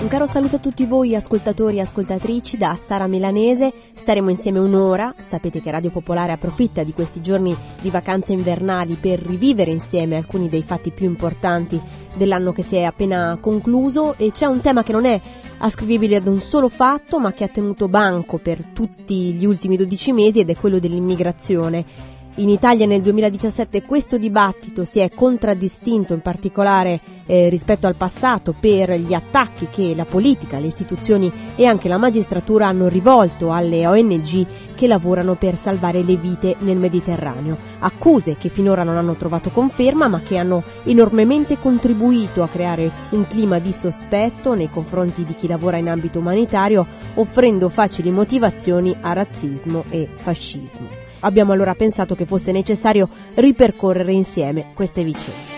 caro saluto a tutti voi ascoltatori e ascoltatrici da Sara Milanese. Staremo insieme un'ora. Sapete che Radio Popolare approfitta di questi giorni di vacanze invernali per rivivere insieme alcuni dei fatti più importanti dell'anno che si è appena concluso, e c'è un tema che non è ascrivibile ad un solo fatto ma che ha tenuto banco per tutti gli ultimi 12 mesi, ed è quello dell'immigrazione. In Italia nel 2017 questo dibattito si è contraddistinto in particolare rispetto al passato per gli attacchi che la politica, le istituzioni e anche la magistratura hanno rivolto alle ONG che lavorano per salvare le vite nel Mediterraneo. Accuse che finora non hanno trovato conferma ma che hanno enormemente contribuito a creare un clima di sospetto nei confronti di chi lavora in ambito umanitario, offrendo facili motivazioni a razzismo e fascismo. Abbiamo allora pensato che fosse necessario ripercorrere insieme queste vicende.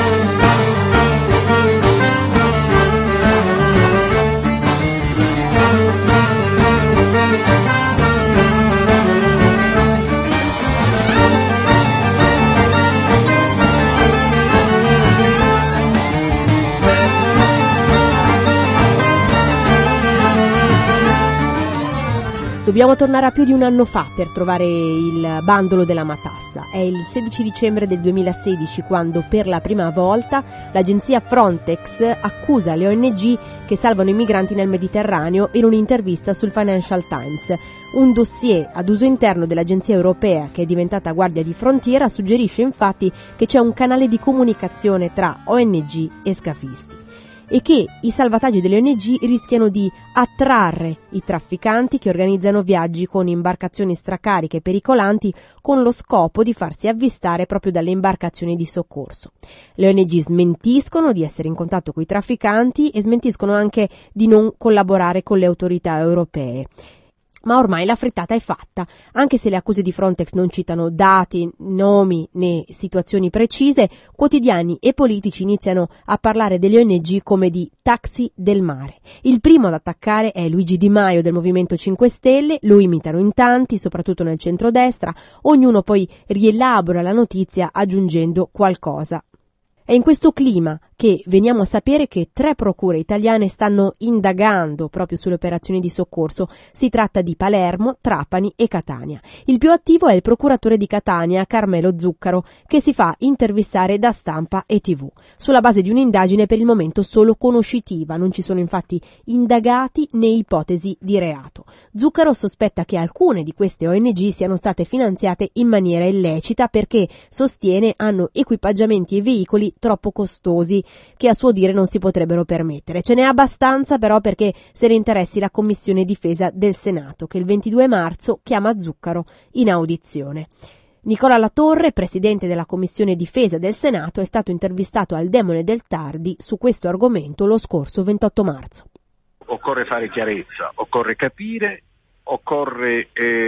Dobbiamo tornare a più di un anno fa per trovare il bandolo della matassa. È il 16 dicembre del 2016 quando per la prima volta l'agenzia Frontex accusa le ONG che salvano i migranti nel Mediterraneo in un'intervista sul Financial Times. Un dossier ad uso interno dell'agenzia europea, che è diventata guardia di frontiera, suggerisce infatti che c'è un canale di comunicazione tra ONG e scafisti e che i salvataggi delle ONG rischiano di attrarre i trafficanti che organizzano viaggi con imbarcazioni stracariche e pericolanti con lo scopo di farsi avvistare proprio dalle imbarcazioni di soccorso. Le ONG smentiscono di essere in contatto con i trafficanti e smentiscono anche di non collaborare con le autorità europee. Ma ormai la frittata è fatta, anche se le accuse di Frontex non citano dati, nomi né situazioni precise. Quotidiani e politici iniziano a parlare delle ONG come di taxi del mare. Il primo ad attaccare è Luigi Di Maio del Movimento 5 Stelle, lo imitano in tanti, soprattutto nel centrodestra, ognuno poi rielabora la notizia aggiungendo qualcosa. È in questo clima che veniamo a sapere che 3 procure italiane stanno indagando proprio sulle operazioni di soccorso. Si tratta di Palermo, Trapani e Catania. Il più attivo è il procuratore di Catania, Carmelo Zuccaro, che si fa intervistare da Stampa e TV, sulla base di un'indagine per il momento solo conoscitiva. Non ci sono infatti indagati né ipotesi di reato. Zuccaro sospetta che alcune di queste ONG siano state finanziate in maniera illecita perché, sostiene, hanno equipaggiamenti e veicoli troppo costosi che a suo dire non si potrebbero permettere. Ce n'è abbastanza però perché se ne interessi la Commissione Difesa del Senato, che il 22 marzo chiama Zuccaro in audizione. Nicola Latorre, presidente della Commissione Difesa del Senato, è stato intervistato al Demone del Tardi su questo argomento lo scorso 28 marzo. Occorre fare chiarezza, occorre capire, occorre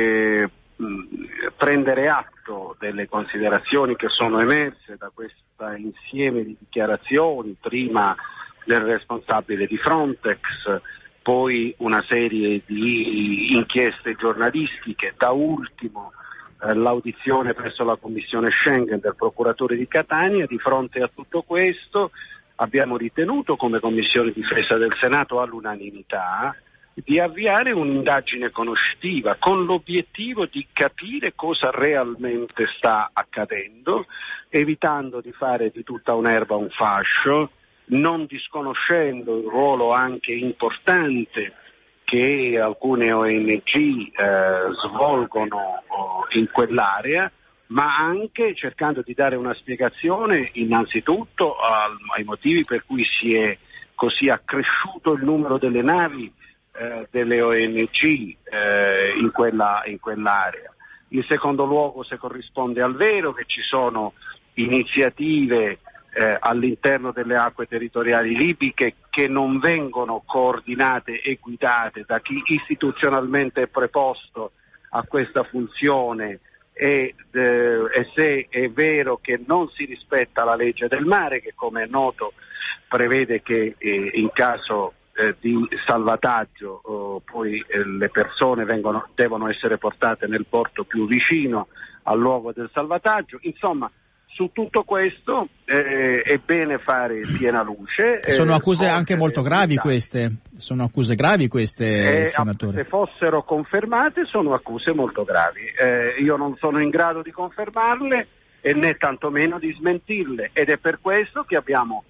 prendere atto delle considerazioni che sono emerse da questo insieme di dichiarazioni, prima del responsabile di Frontex, poi una serie di inchieste giornalistiche, da ultimo l'audizione presso la Commissione Schengen del procuratore di Catania. Di fronte a tutto questo abbiamo ritenuto come Commissione Difesa del Senato all'unanimità di avviare un'indagine conoscitiva con l'obiettivo di capire cosa realmente sta accadendo, evitando di fare di tutta un'erba un fascio, non disconoscendo il ruolo anche importante che alcune ONG svolgono in quell'area, ma anche cercando di dare una spiegazione innanzitutto ai motivi per cui si è così accresciuto il numero delle navi delle ONG in quell'area. In secondo luogo, se corrisponde al vero che ci sono iniziative all'interno delle acque territoriali libiche che non vengono coordinate e guidate da chi istituzionalmente è preposto a questa funzione, e se è vero che non si rispetta la legge del mare, che come è noto prevede che in caso di salvataggio poi le persone devono essere portate nel porto più vicino al luogo del salvataggio. Insomma, su tutto questo è bene fare piena luce. Sono accuse anche molto gravi queste. Sono accuse gravi queste, senatore? Se fossero confermate sono accuse molto gravi. Io non sono in grado di confermarle e né tantomeno di smentirle, ed è per questo che abbiamo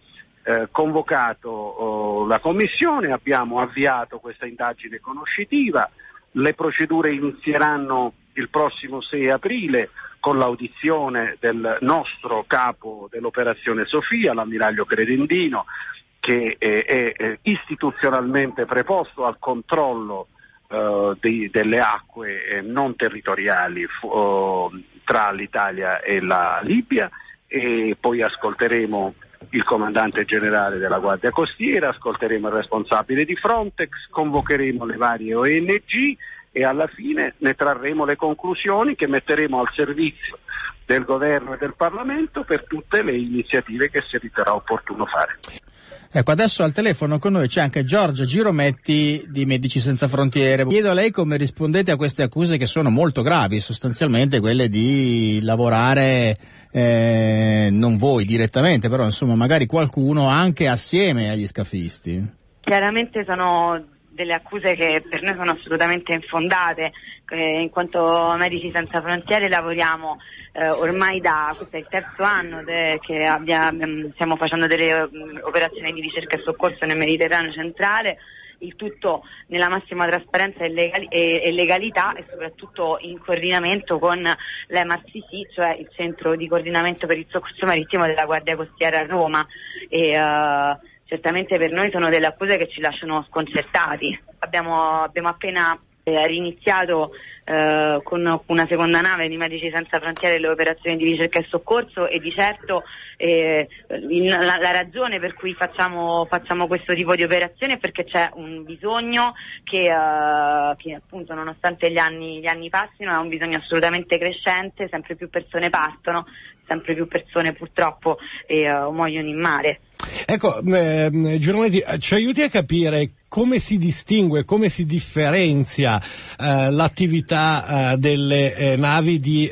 convocato la Commissione, abbiamo avviato questa indagine conoscitiva. Le procedure inizieranno il prossimo 6 aprile con l'audizione del nostro capo dell'operazione Sofia, l'ammiraglio Credendino, che è istituzionalmente preposto al controllo delle acque non territoriali tra l'Italia e la Libia, e poi ascolteremo il comandante generale della Guardia Costiera, ascolteremo il responsabile di Frontex, convocheremo le varie ONG e alla fine ne trarremo le conclusioni che metteremo al servizio del governo e del Parlamento per tutte le iniziative che si riterrà opportuno fare. Ecco, adesso al telefono con noi c'è anche Giorgia Girometti di Medici Senza Frontiere. Chiedo a lei come rispondete a queste accuse che sono molto gravi, sostanzialmente quelle di lavorare, non voi direttamente, però insomma magari qualcuno anche assieme agli scafisti. Chiaramente sono delle accuse che per noi sono assolutamente infondate, in quanto Medici Senza Frontiere lavoriamo ormai questo è il terzo anno che stiamo facendo delle operazioni di ricerca e soccorso nel Mediterraneo centrale, il tutto nella massima trasparenza e legalità, e soprattutto in coordinamento con l'MRCC, cioè il Centro di Coordinamento per il Soccorso Marittimo della Guardia Costiera a Roma, e certamente per noi sono delle accuse che ci lasciano sconcertati. Abbiamo appena riniziato con una seconda nave di Medici Senza Frontiere le operazioni di ricerca e soccorso, e di certo la ragione per cui facciamo questo tipo di operazione è perché c'è un bisogno che appunto, nonostante gli anni passino, è un bisogno assolutamente crescente. Sempre più persone partono, sempre più persone purtroppo muoiono in mare. Ecco, Girometti, ci aiuti a capire come si distingue, come si differenzia l'attività delle navi di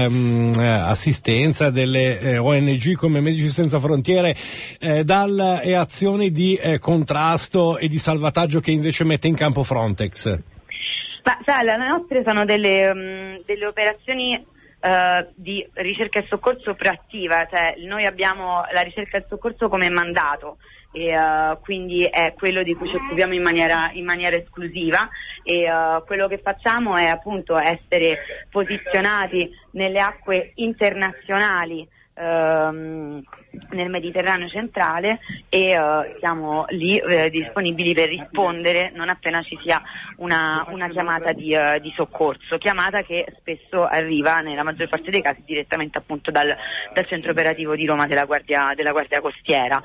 assistenza, delle ONG come Medici Senza Frontiere dalle azioni di contrasto e di salvataggio che invece mette in campo Frontex? Ma sai, le nostre sono delle operazioni di ricerca e soccorso proattiva, cioè noi abbiamo la ricerca e soccorso come mandato, e quindi è quello di cui ci occupiamo in maniera esclusiva, e quello che facciamo è appunto essere posizionati nelle acque internazionali nel Mediterraneo centrale, e siamo lì disponibili per rispondere non appena ci sia una chiamata di soccorso, chiamata che spesso arriva nella maggior parte dei casi direttamente appunto dal centro operativo di Roma della Guardia Costiera.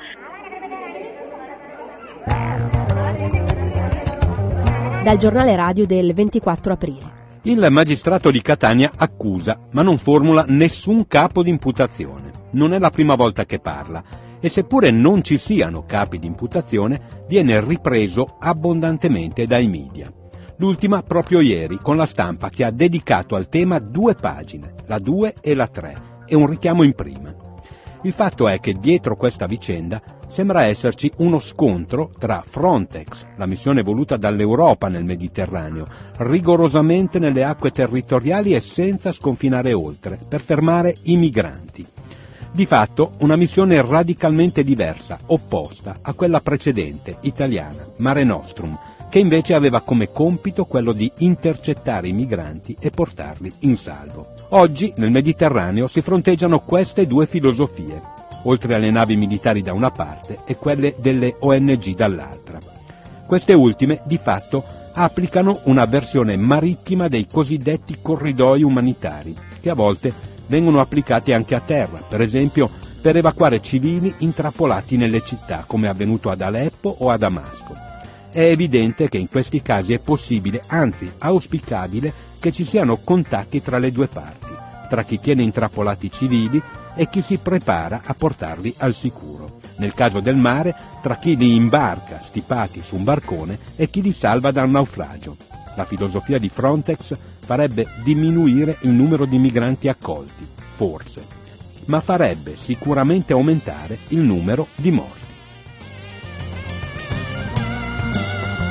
Dal giornale radio del 24 aprile. Il magistrato di Catania accusa, ma non formula nessun capo di imputazione. Non è la prima volta che parla, e seppure non ci siano capi di imputazione, viene ripreso abbondantemente dai media. L'ultima proprio ieri, con La Stampa, che ha dedicato al tema 2 pagine, la 2 e la 3, e un richiamo in prima. Il fatto è che dietro questa vicenda sembra esserci uno scontro tra Frontex, la missione voluta dall'Europa nel Mediterraneo, rigorosamente nelle acque territoriali e senza sconfinare oltre, per fermare i migranti. Di fatto una missione radicalmente diversa, opposta a quella precedente, italiana, Mare Nostrum, che invece aveva come compito quello di intercettare i migranti e portarli in salvo. Oggi nel Mediterraneo si fronteggiano queste 2 filosofie, oltre alle navi militari da una parte e quelle delle ONG dall'altra. Queste ultime, di fatto, applicano una versione marittima dei cosiddetti corridoi umanitari, che a volte vengono applicati anche a terra, per esempio per evacuare civili intrappolati nelle città, come è avvenuto ad Aleppo o a Damasco. È evidente che in questi casi è possibile, anzi auspicabile, che ci siano contatti tra le 2 parti, tra chi tiene intrappolati civili e chi si prepara a portarli al sicuro. Nel caso del mare, tra chi li imbarca stipati su un barcone e chi li salva da un naufragio. La filosofia di Frontex farebbe diminuire il numero di migranti accolti, forse, ma farebbe sicuramente aumentare il numero di morti.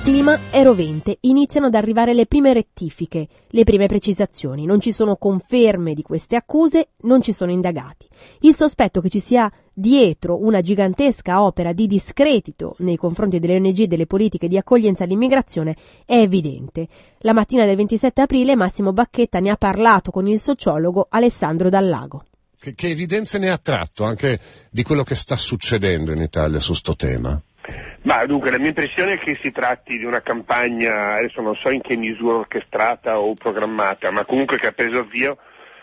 clima è rovente, iniziano ad arrivare le prime rettifiche, le prime precisazioni. Non ci sono conferme di queste accuse, non ci sono indagati. Il sospetto che ci sia dietro una gigantesca opera di discredito nei confronti delle ONG e delle politiche di accoglienza all'immigrazione è evidente. La mattina del 27 aprile Massimo Bacchetta ne ha parlato con il sociologo Alessandro Dallago. Che evidenze ne ha tratto anche di quello che sta succedendo in Italia su sto tema? Ma dunque, la mia impressione è che si tratti di una campagna, adesso non so in che misura orchestrata o programmata, ma comunque che ha preso avvio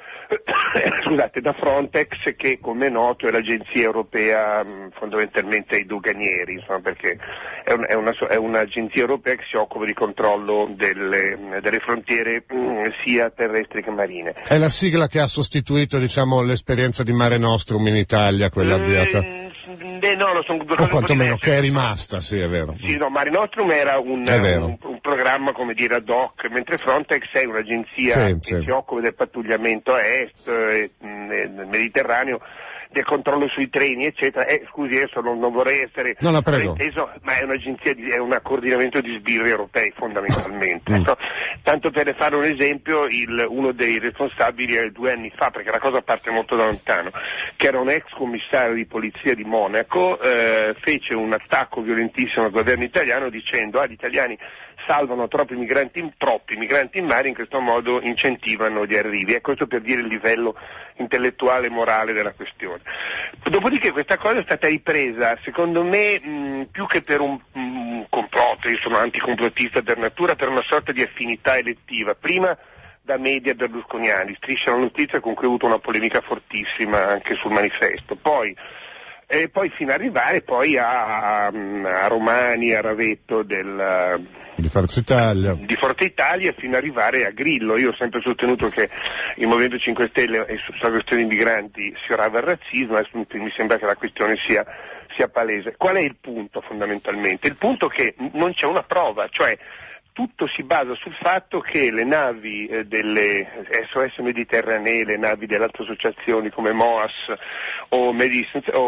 da Frontex, che come è noto è l'agenzia europea fondamentalmente ai doganieri, insomma, perché è un'agenzia europea che si occupa di controllo delle frontiere sia terrestri che marine. È la sigla che ha sostituito, diciamo, l'esperienza di Mare Nostrum in Italia, quella avviata? No, sono due o quantomeno che è rimasta, sì, è vero. Sì, no, Mare Nostrum era un programma, come dire, ad hoc, mentre Frontex è un'agenzia che si occupa del pattugliamento a est, nel Mediterraneo, del controllo sui treni, eccetera. Scusi, adesso non vorrei essere frainteso, ma è un'agenzia, è un coordinamento di sbirri europei fondamentalmente. No? Tanto per fare un esempio, uno dei responsabili 2 anni fa, perché la cosa parte molto da lontano, che era un ex commissario di polizia di Monaco, fece un attacco violentissimo al governo italiano dicendo gli italiani salvano troppi migranti in mare, in questo modo incentivano gli arrivi. Questo per dire il livello intellettuale e morale della questione. Dopodiché questa cosa è stata ripresa, secondo me, più che per un complotto, io sono anticomplottista per natura, per una sorta di affinità elettiva. Prima da media berlusconiani, Striscia la Notizia, con cui ho avuto una polemica fortissima anche sul Manifesto. Poi fino ad arrivare poi a Romani, a Ravetto di Forza Italia, fino ad arrivare a Grillo. Io ho sempre sostenuto che il Movimento 5 Stelle sulla questione dei migranti sfiorava il razzismo, e mi sembra che la questione sia palese. Qual è il punto fondamentalmente? Il punto è che non c'è una prova, cioè tutto si basa sul fatto che le navi delle SOS Mediterranee, le navi delle altre associazioni come MOAS o Medici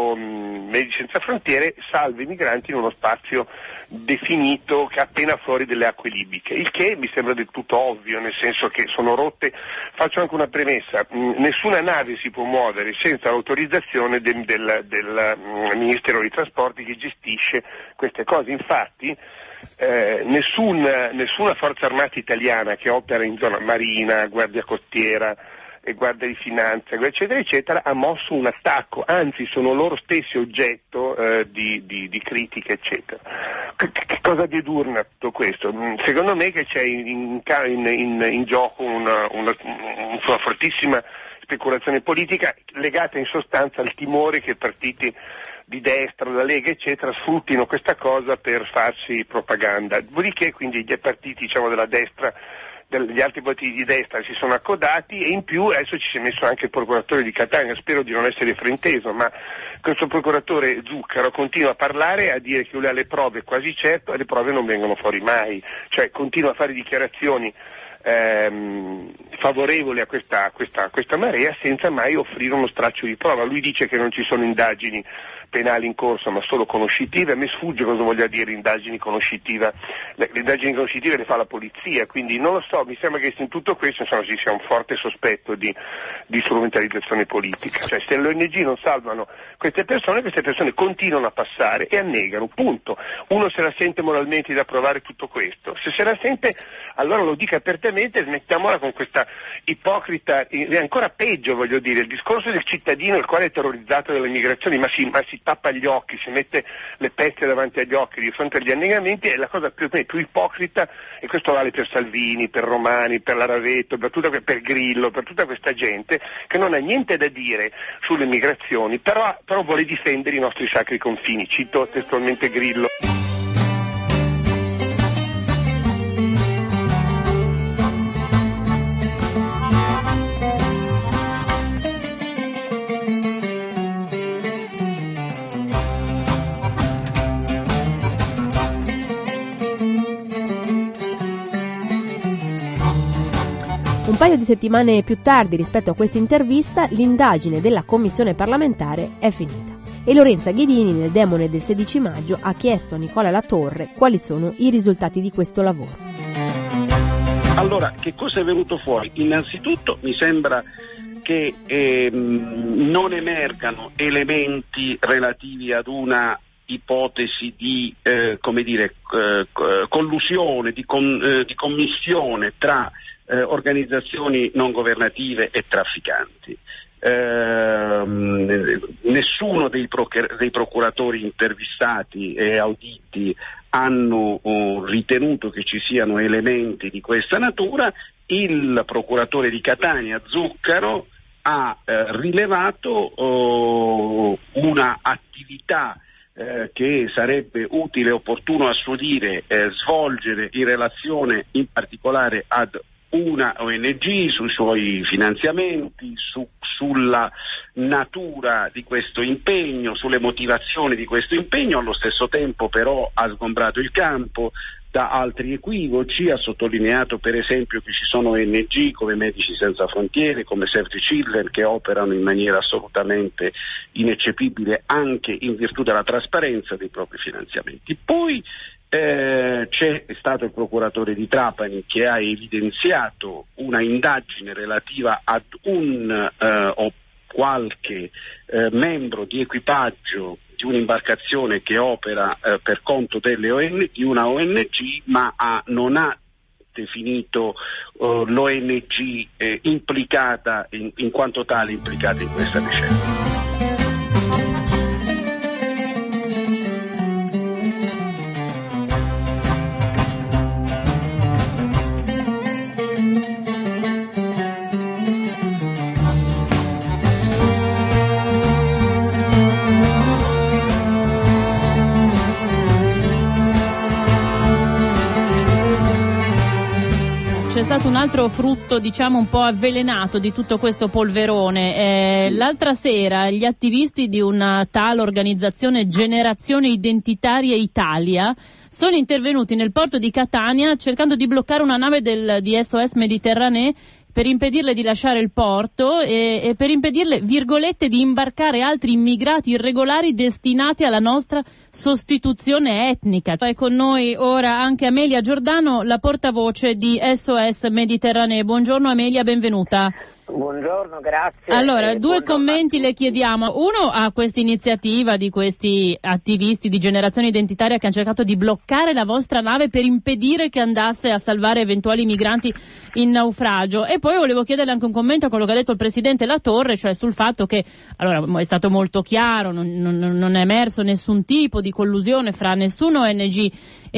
Senza Frontiere salvano i migranti in uno spazio definito che è appena fuori delle acque libiche, il che mi sembra del tutto ovvio, nel senso che sono rotte. Faccio anche una premessa: nessuna nave si può muovere senza l'autorizzazione del Ministero dei Trasporti che gestisce queste cose. Infatti nessuna forza armata italiana che opera in zona marina, guardia costiera e guardia di finanza, eccetera eccetera, ha mosso un attacco, anzi sono loro stessi oggetto di critiche, eccetera. Che cosa dedurna tutto questo? Secondo me che c'è in gioco una fortissima speculazione politica legata in sostanza al timore che partiti di destra, la Lega eccetera, sfruttino questa cosa per farsi propaganda. Dopodiché quindi gli partiti, diciamo, della destra, gli altri partiti di destra si sono accodati, e in più adesso ci si è messo anche il procuratore di Catania. Spero di non essere frainteso, ma questo procuratore Zuccaro continua a parlare, a dire che lui ha le prove quasi certo, e le prove non vengono fuori mai, cioè continua a fare dichiarazioni favorevoli a questa marea senza mai offrire uno straccio di prova. Lui dice che non ci sono indagini penali in corso ma solo conoscitive. A me sfugge cosa voglia dire indagini conoscitive. Le indagini conoscitive le fa la polizia, quindi non lo so, mi sembra che in tutto questo ci sia un forte sospetto di strumentalizzazione politica. Cioè, se le ONG non salvano queste persone continuano a passare e annegano, punto. Uno se la sente moralmente di approvare tutto questo, se la sente allora lo dica apertamente, smettiamola con questa ipocrita, e ancora peggio, voglio dire, il discorso del cittadino il quale è terrorizzato dalle migrazioni, ma si tappa gli occhi, si mette le pezze davanti agli occhi di fronte agli annegamenti, è la cosa più ipocrita, e questo vale per Salvini, per Romani, per la Ravetto, per Grillo, per tutta questa gente che non ha niente da dire sulle migrazioni, però vuole difendere i nostri sacri confini. Cito testualmente Grillo. Un paio di settimane più tardi rispetto a questa intervista, l'indagine della commissione parlamentare è finita. e Lorenza Ghedini nel Demone del 16 maggio ha chiesto a Nicola Latorre quali sono i risultati di questo lavoro. Allora, che cosa è venuto fuori? Innanzitutto mi sembra che non emergano elementi relativi ad una ipotesi di collusione, di commissione tra organizzazioni non governative e trafficanti. Nessuno dei procuratori intervistati e auditi hanno ritenuto che ci siano elementi di questa natura. Il procuratore di Catania, Zuccaro, ha rilevato una attività che sarebbe utile e opportuno, a suo dire, svolgere in relazione in particolare ad una ONG, sui suoi finanziamenti, sulla natura di questo impegno, sulle motivazioni di questo impegno. Allo stesso tempo però ha sgombrato il campo da altri equivoci, ha sottolineato per esempio che ci sono ONG come Medici Senza Frontiere, come Save the Children, che operano in maniera assolutamente ineccepibile anche in virtù della trasparenza dei propri finanziamenti. Poi c'è stato il procuratore di Trapani che ha evidenziato una indagine relativa ad un o qualche membro di equipaggio di un'imbarcazione che opera per conto di una ONG, ma non ha definito l'ONG implicata in quanto tale implicata in questa vicenda. C'è stato un altro frutto, diciamo, un po' avvelenato di tutto questo polverone. L'altra sera gli attivisti di una tale organizzazione Generazione Identitaria Italia sono intervenuti nel porto di Catania cercando di bloccare una nave di SOS Méditerranée per impedirle di lasciare il porto e per impedirle, virgolette, di imbarcare altri immigrati irregolari destinati alla nostra sostituzione etnica. È con noi ora anche Amelia Giordano, la portavoce di SOS Méditerranée. Buongiorno Amelia, benvenuta. Buongiorno, grazie. Allora, due commenti le chiediamo. Uno, a questa iniziativa di questi attivisti di Generazione Identitaria che hanno cercato di bloccare la vostra nave per impedire che andasse a salvare eventuali migranti in naufragio. E poi volevo chiederle anche un commento a quello che ha detto il presidente Latorre, cioè sul fatto che, allora, è stato molto chiaro, non è emerso nessun tipo di collusione fra nessun ONG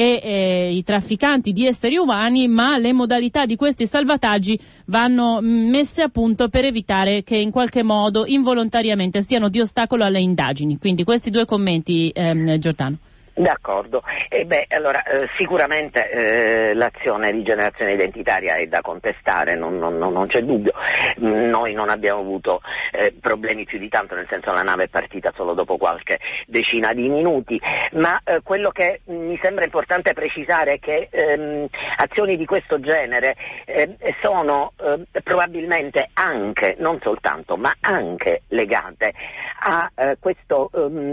e i trafficanti di esseri umani, ma le modalità di questi salvataggi vanno messe a punto per evitare che in qualche modo involontariamente siano di ostacolo alle indagini. Quindi questi due commenti, Giordano. D'accordo, allora sicuramente l'azione di Generazione Identitaria è da contestare, non c'è dubbio. Noi non abbiamo avuto problemi più di tanto, nel senso la nave è partita solo dopo qualche decina di minuti, ma quello che mi sembra importante precisare è che azioni di questo genere sono probabilmente anche, non soltanto, ma anche legate a questo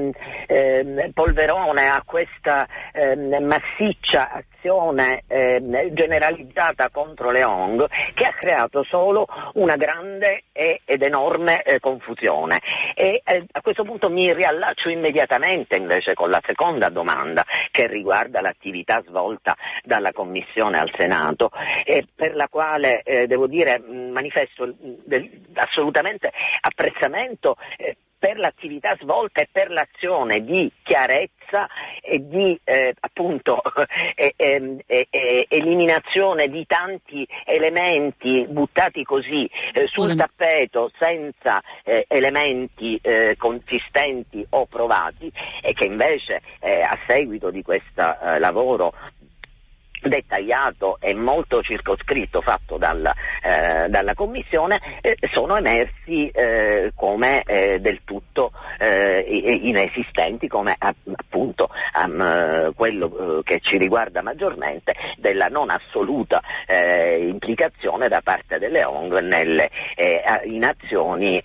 polverone, a questa massiccia azione generalizzata contro le ONG, che ha creato solo una grande ed enorme confusione. E a questo punto mi riallaccio immediatamente invece con la seconda domanda, che riguarda l'attività svolta dalla Commissione al Senato, per la quale devo dire manifesto assolutamente apprezzamento per l'attività svolta e per l'azione di chiarezza e di eliminazione di tanti elementi buttati così sul tappeto senza elementi consistenti o provati, e che invece a seguito di questo lavoro dettagliato e molto circoscritto fatto dalla Commissione, sono emersi come del tutto inesistenti, come appunto quello che ci riguarda maggiormente della non assoluta implicazione da parte delle ONG in azioni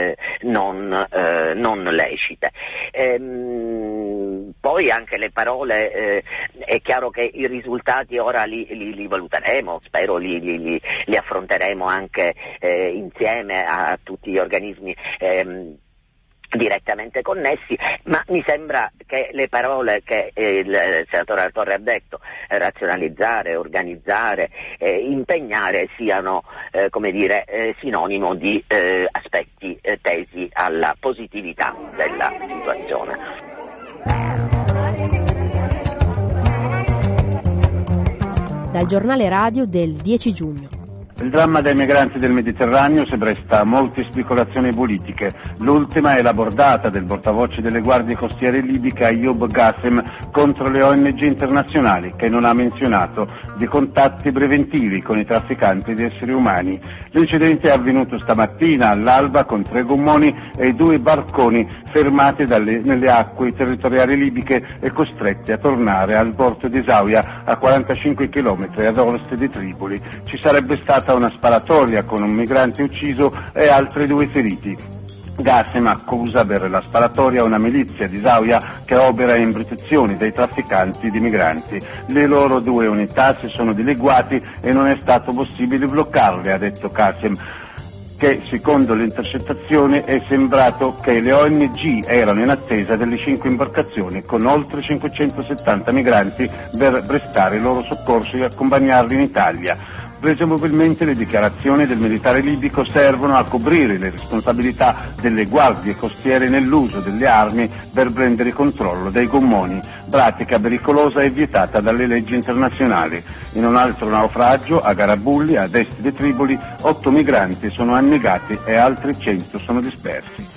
non lecite. Poi anche le parole, è chiaro che i risultati ora li valuteremo, spero li affronteremo anche insieme a tutti gli organismi direttamente connessi, ma mi sembra che le parole che il senatore Latorre ha detto, razionalizzare, organizzare, impegnare, siano sinonimo di aspetti tesi alla positività della situazione. Dal giornale radio del 10 giugno. Il dramma dei migranti del Mediterraneo si presta a molte speculazioni politiche. L'ultima è la bordata del portavoce delle guardie costiere libiche Ayoub Ghassem contro le ONG internazionali, che non ha menzionato di contatti preventivi con i trafficanti di esseri umani. L'incidente è avvenuto stamattina all'alba con 3 gommoni e 2 barconi fermati nelle acque territoriali libiche e costretti a tornare al porto di Zaouia, a 45 km ad ovest di Tripoli. Ci sarebbe stata una sparatoria con un migrante ucciso e altri 2 feriti. Ghassem accusa per la sparatoria una milizia di Zaouia che opera in protezione dei trafficanti di migranti. Le loro 2 unità si sono dileguati e non è stato possibile bloccarle, ha detto Ghassem, che secondo le intercettazioni è sembrato che le ONG erano in attesa delle 5 imbarcazioni con oltre 570 migranti per prestare il loro soccorso e accompagnarli in Italia. Presumibilmente le dichiarazioni del militare libico servono a coprire le responsabilità delle guardie costiere nell'uso delle armi per prendere controllo dei gommoni, pratica pericolosa e vietata dalle leggi internazionali. In un altro naufragio a Garabulli, ad est di Tripoli, 8 migranti sono annegati e altri 100 sono dispersi.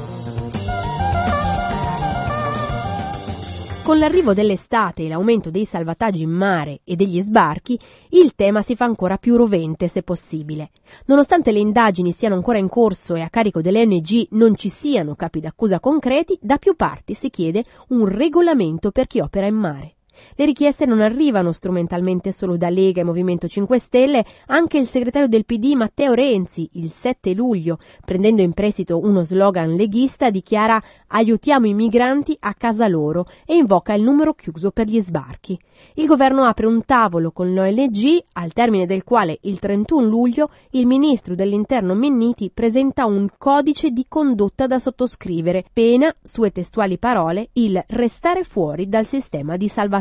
Con l'arrivo dell'estate e l'aumento dei salvataggi in mare e degli sbarchi, il tema si fa ancora più rovente se possibile. Nonostante le indagini siano ancora in corso e a carico delle ONG non ci siano capi d'accusa concreti, da più parti si chiede un regolamento per chi opera in mare. Le richieste non arrivano strumentalmente solo da Lega e Movimento 5 Stelle, anche il segretario del PD Matteo Renzi il 7 luglio, prendendo in prestito uno slogan leghista, dichiara "aiutiamo i migranti a casa loro" e invoca il numero chiuso per gli sbarchi. Il governo apre un tavolo con l'ONG, al termine del quale il 31 luglio il ministro dell'Interno Minniti presenta un codice di condotta da sottoscrivere, pena, sue testuali parole, il restare fuori dal sistema di salvataggio.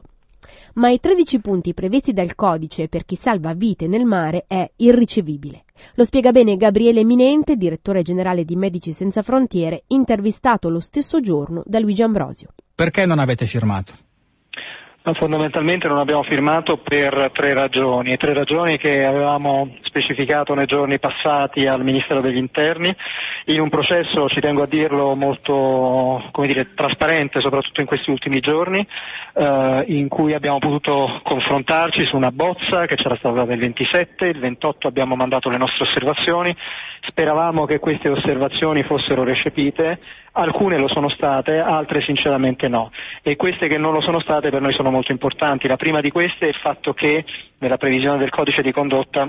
Ma i 13 punti previsti dal codice per chi salva vite nel mare è irricevibile. Lo spiega bene Gabriele Eminente, direttore generale di Medici Senza Frontiere, intervistato lo stesso giorno da Luigi Ambrosio. Perché non avete firmato? Fondamentalmente non abbiamo firmato per 3 ragioni, 3 ragioni che avevamo specificato nei giorni passati al Ministero degli Interni, in un processo, ci tengo a dirlo, molto trasparente, soprattutto in questi ultimi giorni, in cui abbiamo potuto confrontarci su una bozza che c'era stata il 27, il 28 abbiamo mandato le nostre osservazioni, speravamo che queste osservazioni fossero recepite, alcune lo sono state, altre sinceramente no, e queste che non lo sono state per noi sono molto importanti. La prima di queste è il fatto che nella previsione del codice di condotta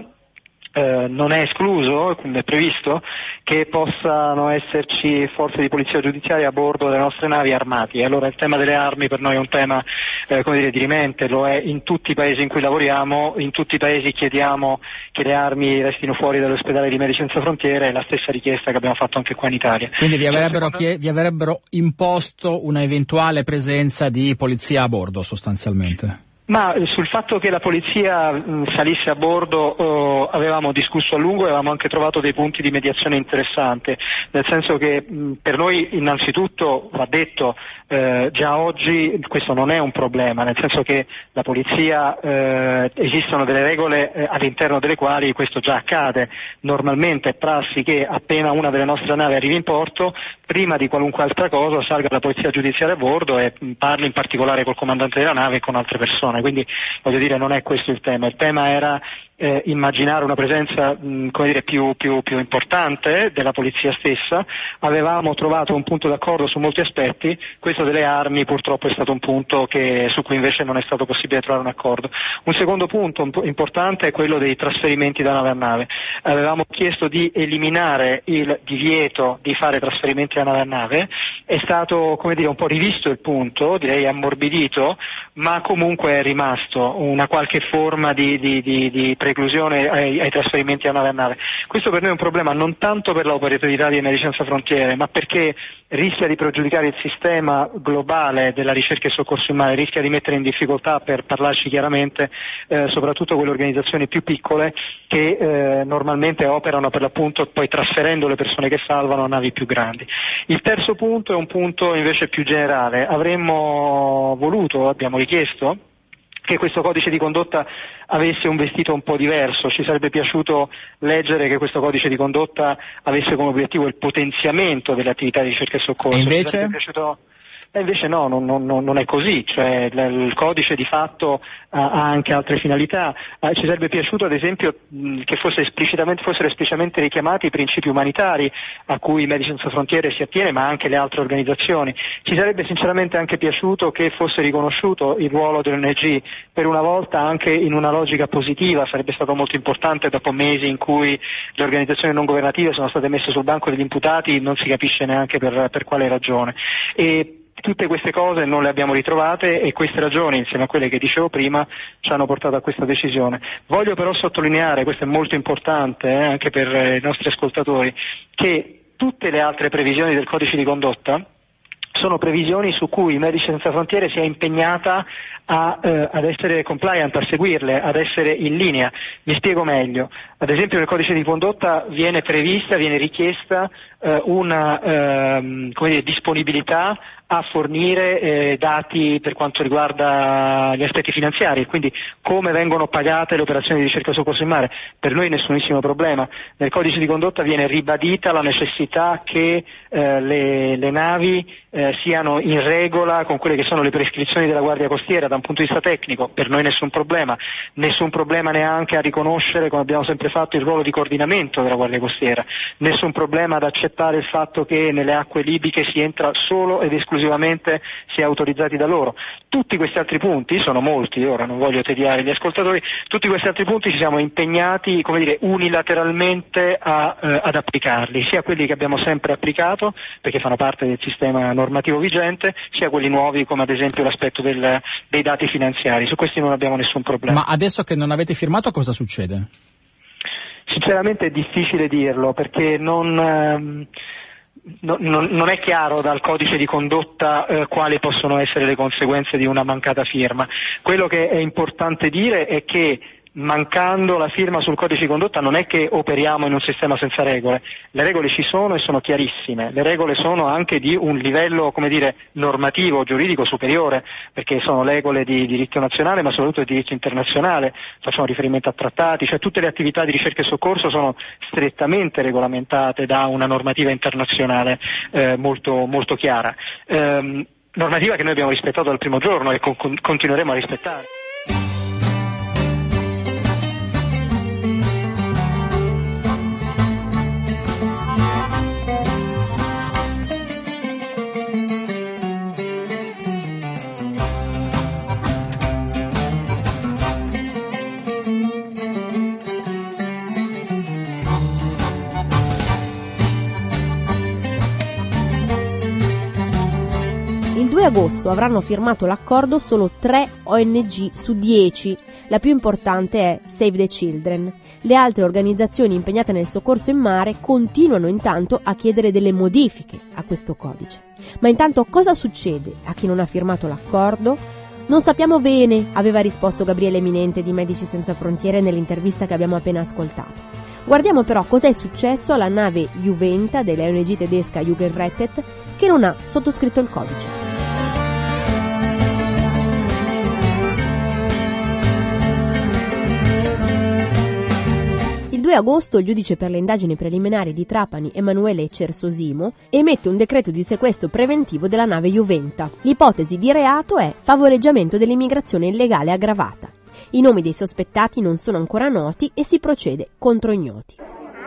non è escluso, è previsto, che possano esserci forze di polizia giudiziaria a bordo delle nostre navi armati. Allora il tema delle armi per noi è un tema dirimente, lo è in tutti i paesi in cui lavoriamo, in tutti i paesi chiediamo che le armi restino fuori dall'ospedale di Medici Senza Frontiere, è la stessa richiesta che abbiamo fatto anche qua in Italia. Quindi vi avrebbero imposto una eventuale presenza di polizia a bordo sostanzialmente? Ma sul fatto che la polizia salisse a bordo avevamo discusso a lungo e avevamo anche trovato dei punti di mediazione interessante, nel senso che per noi innanzitutto va detto già oggi questo non è un problema, nel senso che la polizia esistono delle regole all'interno delle quali questo già accade. Normalmente è prassi che appena una delle nostre navi arrivi in porto, prima di qualunque altra cosa salga la polizia giudiziaria a bordo e parli in particolare col comandante della nave e con altre persone. persone, quindi voglio dire non è questo il tema era immaginare una presenza più importante della polizia stessa. Avevamo trovato un punto d'accordo su molti aspetti, questo delle armi purtroppo è stato un punto su cui invece non è stato possibile trovare un accordo. Un secondo punto importante è quello dei trasferimenti da nave a nave. Avevamo chiesto di eliminare il divieto di fare trasferimenti da nave a nave, è stato un po' rivisto il punto, direi ammorbidito, ma comunque è rimasto una qualche forma di preclusione ai trasferimenti da nave a nave. Questo per noi è un problema non tanto per l'operatività di Medici Senza Frontiere, ma perché rischia di pregiudicare il sistema globale della ricerca e soccorso in mare, rischia di mettere in difficoltà, per parlarci chiaramente, soprattutto quelle organizzazioni più piccole che normalmente operano per l'appunto poi trasferendo le persone che salvano a navi più grandi. Il terzo punto è un punto invece più generale. Abbiamo richiesto che questo codice di condotta avesse un vestito un po' diverso, ci sarebbe piaciuto leggere che questo codice di condotta avesse come obiettivo il potenziamento delle attività di ricerca e soccorso. E invece? Invece no, non è così, cioè il codice di fatto ha anche altre finalità. Ci sarebbe piaciuto ad esempio che fossero esplicitamente richiamati i principi umanitari a cui Medici Senza Frontiere si attiene, ma anche le altre organizzazioni. Ci sarebbe sinceramente anche piaciuto che fosse riconosciuto il ruolo dell'ONG, per una volta anche in una logica positiva, sarebbe stato molto importante dopo mesi in cui le organizzazioni non governative sono state messe sul banco degli imputati, non si capisce neanche per quale ragione. E tutte queste cose non le abbiamo ritrovate e queste ragioni, insieme a quelle che dicevo prima, ci hanno portato a questa decisione. Voglio però sottolineare, questo è molto importante anche per i nostri ascoltatori, che tutte le altre previsioni del codice di condotta sono previsioni su cui Medici Senza Frontiere si è impegnata ad essere compliant, a seguirle, ad essere in linea. Mi spiego meglio. Ad esempio nel codice di condotta viene richiesta una disponibilità a fornire dati per quanto riguarda gli aspetti finanziari, quindi come vengono pagate le operazioni di ricerca e soccorso in mare. Per noi nessunissimo problema. Nel codice di condotta viene ribadita la necessità che le navi siano in regola con quelle che sono le prescrizioni della Guardia Costiera da un punto di vista tecnico. Per noi nessun problema neanche a riconoscere, come abbiamo sempre fatto, il ruolo di coordinamento della Guardia Costiera, nessun problema ad accettare il fatto che nelle acque libiche si entra solo ed esclusivamente se autorizzati da loro. Tutti questi altri punti, sono molti, ora non voglio tediare gli ascoltatori, tutti questi altri punti ci siamo impegnati unilateralmente ad applicarli, sia quelli che abbiamo sempre applicato perché fanno parte del sistema normativo vigente, sia quelli nuovi come ad esempio l'aspetto dei dati finanziari. Su questi non abbiamo nessun problema. Ma adesso che non avete firmato cosa succede? Sinceramente è difficile dirlo perché non è chiaro dal codice di condotta quali possono essere le conseguenze di una mancata firma. Quello che è importante dire è che mancando la firma sul codice di condotta non è che operiamo in un sistema senza regole, le regole ci sono e sono chiarissime, le regole sono anche di un livello normativo, giuridico superiore, perché sono regole di diritto nazionale ma soprattutto di diritto internazionale, facciamo riferimento a trattati, cioè tutte le attività di ricerca e soccorso sono strettamente regolamentate da una normativa internazionale molto, molto chiara, normativa che noi abbiamo rispettato dal primo giorno e continueremo a rispettare. Il 2 agosto avranno firmato l'accordo solo 3 ONG su 10. La più importante è Save the Children. Le altre organizzazioni impegnate nel soccorso in mare continuano intanto a chiedere delle modifiche a questo codice. Ma intanto cosa succede a chi non ha firmato l'accordo? Non sappiamo bene, aveva risposto Gabriele Eminente di Medici Senza Frontiere nell'intervista che abbiamo appena ascoltato. Guardiamo però cosa è successo alla nave Juventa della ONG tedesca Jugendrettet che non ha sottoscritto il codice. Il 2 agosto il giudice per le indagini preliminari di Trapani, Emanuele Cersosimo, emette un decreto di sequestro preventivo della nave Juventa. L'ipotesi di reato è favoreggiamento dell'immigrazione illegale aggravata. I nomi dei sospettati non sono ancora noti e si procede contro ignoti.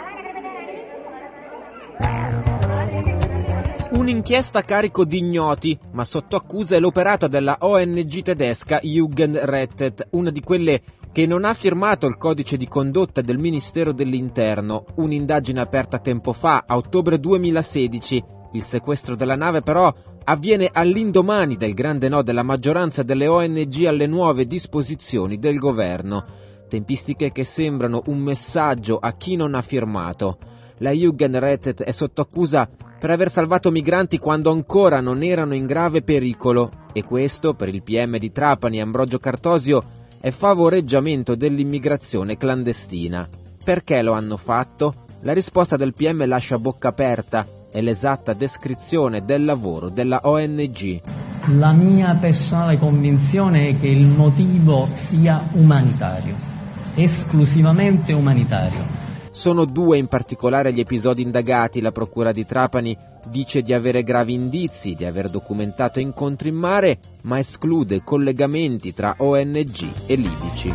Un'inchiesta a carico di ignoti, ma sotto accusa è l'operato della ONG tedesca Jugendrettet, una di quelle che non ha firmato il codice di condotta del Ministero dell'Interno. Un'indagine aperta tempo fa, a ottobre 2016. Il sequestro della nave però avviene all'indomani del grande no della maggioranza delle ONG alle nuove disposizioni del governo. Tempistiche che sembrano un messaggio a chi non ha firmato. La Jugendrettet è sotto accusa per aver salvato migranti quando ancora non erano in grave pericolo, e questo, per il PM di Trapani Ambrogio Cartosio, è favoreggiamento dell'immigrazione clandestina. Perché lo hanno fatto? La risposta del PM lascia bocca aperta, è l'esatta descrizione del lavoro della ONG. La mia personale convinzione è che il motivo sia umanitario, esclusivamente umanitario. Sono 2 in particolare gli episodi indagati. La procura di Trapani dice di avere gravi indizi, di aver documentato incontri in mare, ma esclude collegamenti tra ONG e libici.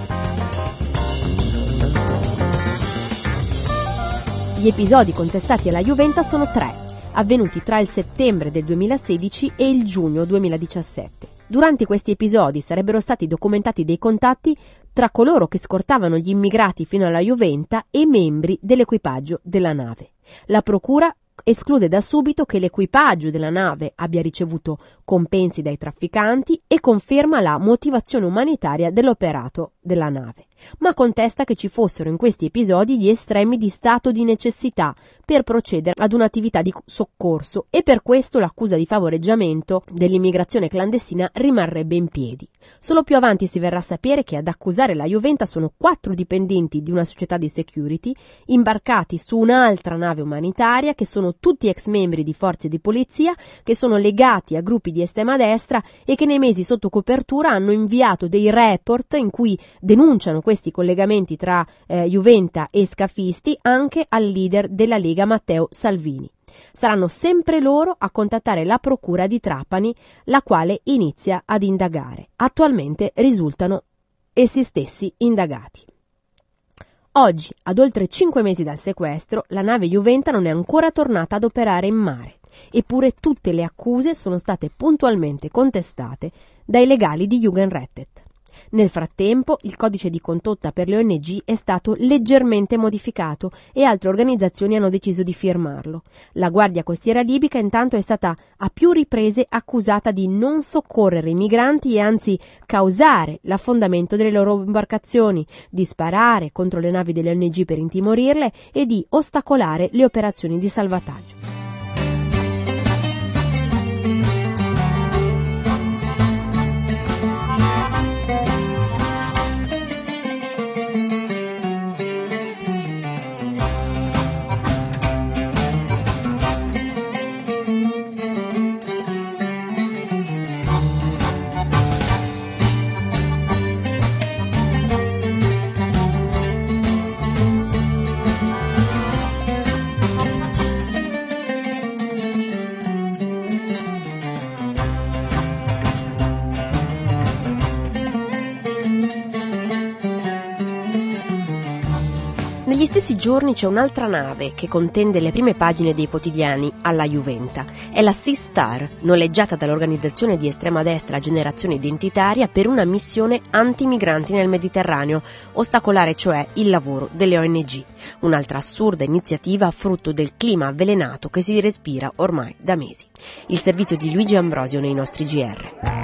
Gli episodi contestati alla Juventa sono 3, avvenuti tra il settembre del 2016 e il giugno 2017. Durante questi episodi sarebbero stati documentati dei contatti tra coloro che scortavano gli immigrati fino alla Juventa e membri dell'equipaggio della nave. La procura esclude da subito che l'equipaggio della nave abbia ricevuto compensi dai trafficanti e conferma la motivazione umanitaria dell'operato della nave, ma contesta che ci fossero in questi episodi gli estremi di stato di necessità per procedere ad un'attività di soccorso, e per questo l'accusa di favoreggiamento dell'immigrazione clandestina rimarrebbe in piedi. Solo più avanti si verrà a sapere che ad accusare la Juventa sono 4 dipendenti di una società di security imbarcati su un'altra nave umanitaria, che sono tutti ex membri di forze di polizia, che sono legati a gruppi di estrema destra e che nei mesi sotto copertura hanno inviato dei report in cui denunciano questi collegamenti tra Juventa e scafisti anche al leader della Lega Matteo Salvini. Saranno sempre loro a contattare la procura di Trapani, la quale inizia ad indagare. Attualmente risultano essi stessi indagati. Oggi, ad oltre 5 mesi dal sequestro, la nave Juventa non è ancora tornata ad operare in mare, eppure tutte le accuse sono state puntualmente contestate dai legali di Jugendrettet. Nel frattempo, il codice di condotta per le ONG è stato leggermente modificato e altre organizzazioni hanno deciso di firmarlo. La Guardia Costiera Libica intanto è stata a più riprese accusata di non soccorrere i migranti e anzi causare l'affondamento delle loro imbarcazioni, di sparare contro le navi delle ONG per intimorirle e di ostacolare le operazioni di salvataggio. Negli stessi giorni c'è un'altra nave che contende le prime pagine dei quotidiani alla Juventa. È la Sea Star, noleggiata dall'organizzazione di estrema destra Generazione Identitaria per una missione anti-migranti nel Mediterraneo, ostacolare cioè il lavoro delle ONG. Un'altra assurda iniziativa frutto del clima avvelenato che si respira ormai da mesi. Il servizio di Luigi Ambrosio nei nostri GR.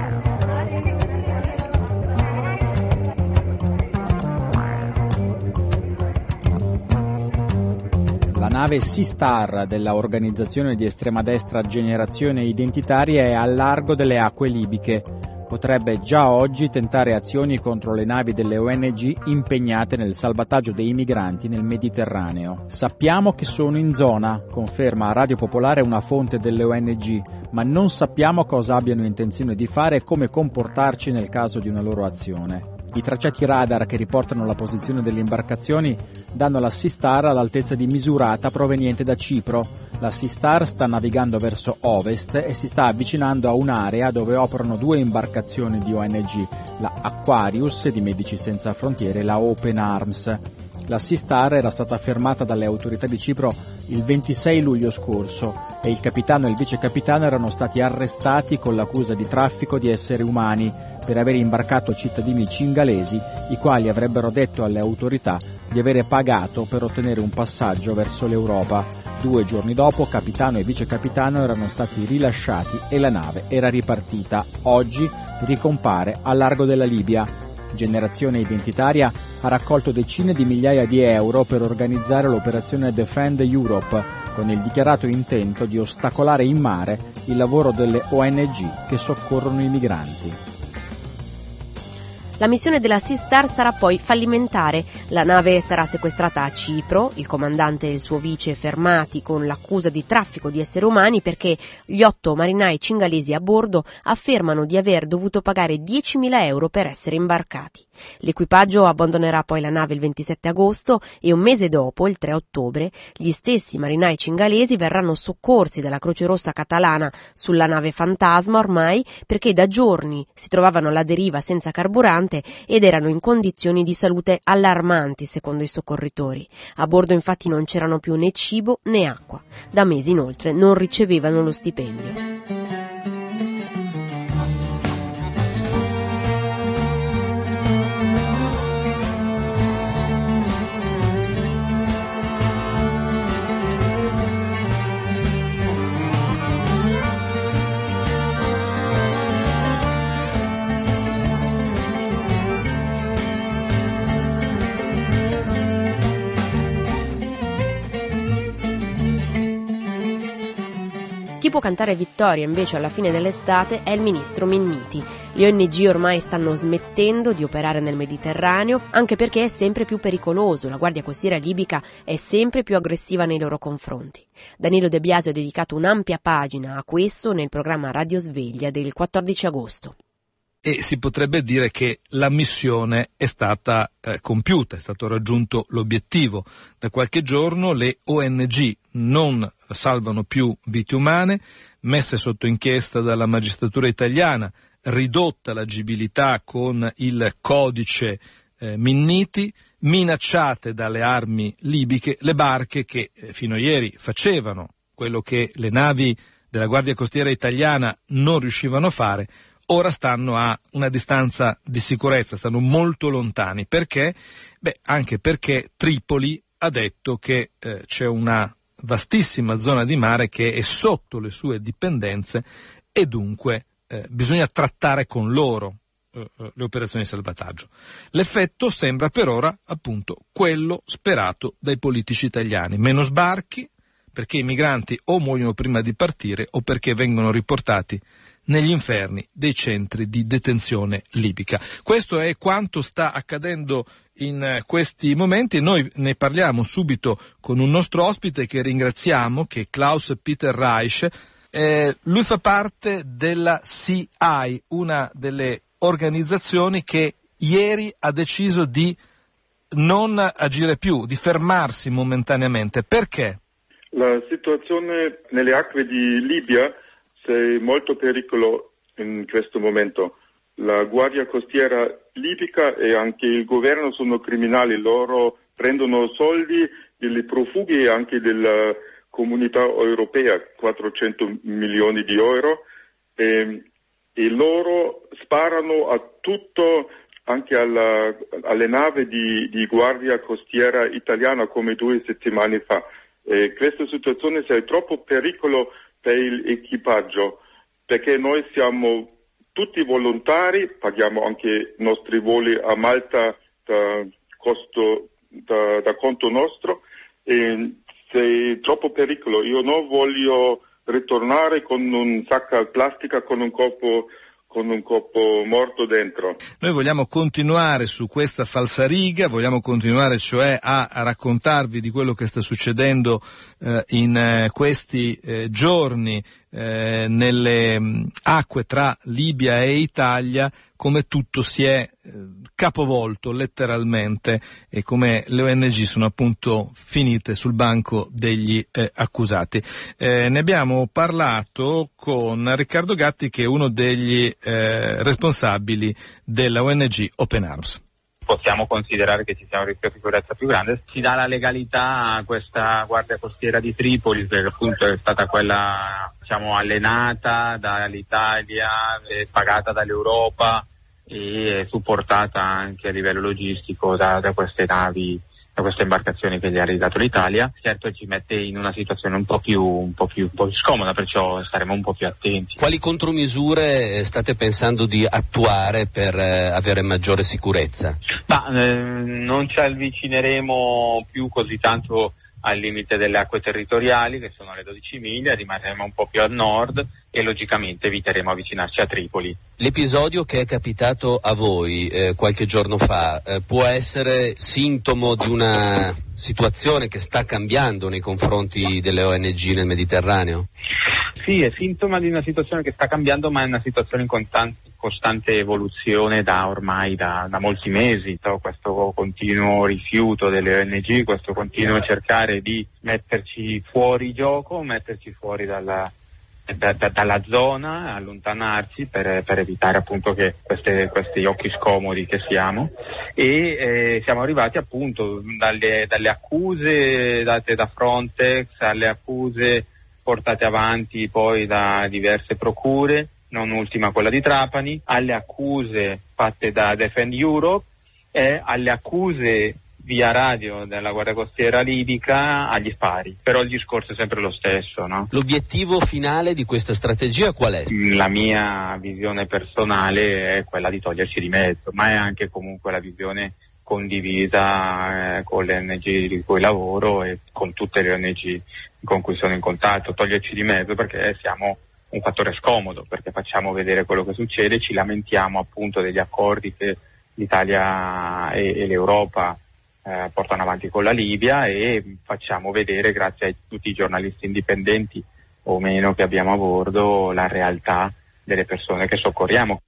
La nave Sea Star della organizzazione di estrema destra Generazione Identitaria è al largo delle acque libiche. Potrebbe già oggi tentare azioni contro le navi delle ONG impegnate nel salvataggio dei migranti nel Mediterraneo. Sappiamo che sono in zona, conferma a Radio Popolare una fonte delle ONG, ma non sappiamo cosa abbiano intenzione di fare e come comportarci nel caso di una loro azione. I tracciati radar che riportano la posizione delle imbarcazioni danno la Sea Star all'altezza di Misurata proveniente da Cipro. La Sea Star sta navigando verso ovest e si sta avvicinando a un'area dove operano 2 imbarcazioni di ONG, la Aquarius di Medici Senza Frontiere e la Open Arms. La Sea Star era stata fermata dalle autorità di Cipro il 26 luglio scorso e il capitano e il vice capitano erano stati arrestati con l'accusa di traffico di esseri umani per aver imbarcato cittadini cingalesi, i quali avrebbero detto alle autorità di avere pagato per ottenere un passaggio verso l'Europa. 2 giorni dopo, capitano e vice capitano erano stati rilasciati e la nave era ripartita. Oggi ricompare al largo della Libia. Generazione Identitaria ha raccolto decine di migliaia di euro per organizzare l'operazione Defend Europe, con il dichiarato intento di ostacolare in mare il lavoro delle ONG che soccorrono i migranti. La missione della Sea Star sarà poi fallimentare. La nave sarà sequestrata a Cipro, il comandante e il suo vice fermati con l'accusa di traffico di esseri umani perché gli 8 marinai cingalesi a bordo affermano di aver dovuto pagare 10.000 euro per essere imbarcati. L'equipaggio abbandonerà poi la nave il 27 agosto e un mese dopo, il 3 ottobre, gli stessi marinai cingalesi verranno soccorsi dalla Croce Rossa catalana sulla nave fantasma ormai perché da giorni si trovavano alla deriva senza carburante ed erano in condizioni di salute allarmanti secondo i soccorritori. A bordo infatti non c'erano più né cibo né acqua. Da mesi inoltre non ricevevano lo stipendio. Chi può cantare vittoria invece alla fine dell'estate è il ministro Minniti. Le ONG ormai stanno smettendo di operare nel Mediterraneo anche perché è sempre più pericoloso, la Guardia Costiera libica è sempre più aggressiva nei loro confronti. Danilo De Biasi ha dedicato un'ampia pagina a questo nel programma Radio Sveglia del 14 agosto. E si potrebbe dire che la missione è stata compiuta, è stato raggiunto l'obiettivo. Da qualche giorno le ONG non salvano più vite umane, messe sotto inchiesta dalla magistratura italiana, ridotta l'agibilità con il codice Minniti, minacciate dalle armi libiche le barche che fino a ieri facevano quello che le navi della Guardia Costiera italiana non riuscivano a fare. Ora stanno a una distanza di sicurezza, stanno molto lontani. Perché? Anche perché Tripoli ha detto che c'è una vastissima zona di mare che è sotto le sue dipendenze e dunque bisogna trattare con loro le operazioni di salvataggio. L'effetto sembra per ora appunto quello sperato dai politici italiani. Meno sbarchi, perché i migranti o muoiono prima di partire o perché vengono riportati negli inferni dei centri di detenzione libica. Questo è quanto sta accadendo in questi momenti e noi ne parliamo subito con un nostro ospite che ringraziamo, che è Klaus Peter Reich. Lui fa parte della CI, una delle organizzazioni che ieri ha deciso di non agire più, di fermarsi momentaneamente. Perché? La situazione nelle acque di Libia è molto pericoloso in questo momento. La Guardia Costiera libica e anche il governo sono criminali, loro prendono soldi dei profughi e anche della comunità europea, 400 milioni di euro, e loro sparano a tutto, anche alle navi di Guardia Costiera italiana come 2 settimane fa. Questa situazione è troppo pericolo per l'equipaggio, perché noi siamo tutti volontari, paghiamo anche i nostri voli a Malta da conto nostro, e è troppo pericolo. Io non voglio ritornare con un sacco di plastica con un corpo morto dentro. Noi vogliamo continuare su questa falsariga, vogliamo continuare cioè a raccontarvi di quello che sta succedendo in questi giorni nelle acque tra Libia e Italia, come tutto si è capovolto letteralmente e come le ONG sono appunto finite sul banco degli accusati. Ne abbiamo parlato con Riccardo Gatti, che è uno degli responsabili della ONG Open Arms. Possiamo considerare che ci sia un rischio di sicurezza più grande. Si dà la legalità a questa Guardia Costiera di Tripoli, che appunto è stata quella, diciamo, allenata dall'Italia, pagata dall'Europa e supportata anche a livello logistico da queste navi, da queste imbarcazioni che gli ha ridato l'Italia. Certo ci mette in una situazione un po' più scomoda, perciò staremo un po' più attenti. Quali contromisure state pensando di attuare per avere maggiore sicurezza? Non ci avvicineremo più così tanto al limite delle acque territoriali, che sono le 12 miglia, rimarremo un po' più a nord e logicamente eviteremo avvicinarci a Tripoli. L'episodio che è capitato a voi qualche giorno fa può essere sintomo di una situazione che sta cambiando nei confronti delle ONG nel Mediterraneo? Sì, è sintomo di una situazione che sta cambiando, ma è una situazione in costante evoluzione da molti mesi. Questo continuo rifiuto delle ONG, questo continuo cercare di metterci fuori gioco, metterci fuori dalla zona, allontanarci per evitare appunto che questi occhi scomodi che siamo, e siamo arrivati appunto dalle accuse date da Frontex alle accuse portate avanti poi da diverse procure, non ultima quella di Trapani, alle accuse fatte da Defend Europe e alle accuse via radio della Guardia Costiera libica agli spari. Però il discorso è sempre lo stesso, no? L'obiettivo finale di questa strategia qual è? La mia visione personale è quella di toglierci di mezzo, ma è anche comunque la visione condivisa con le ONG di cui lavoro e con tutte le ONG con cui sono in contatto. Toglierci di mezzo perché siamo un fattore scomodo, perché facciamo vedere quello che succede, ci lamentiamo appunto degli accordi che l'Italia e l'Europa portano avanti con la Libia, e facciamo vedere, grazie a tutti i giornalisti indipendenti o meno che abbiamo a bordo, la realtà delle persone che soccorriamo.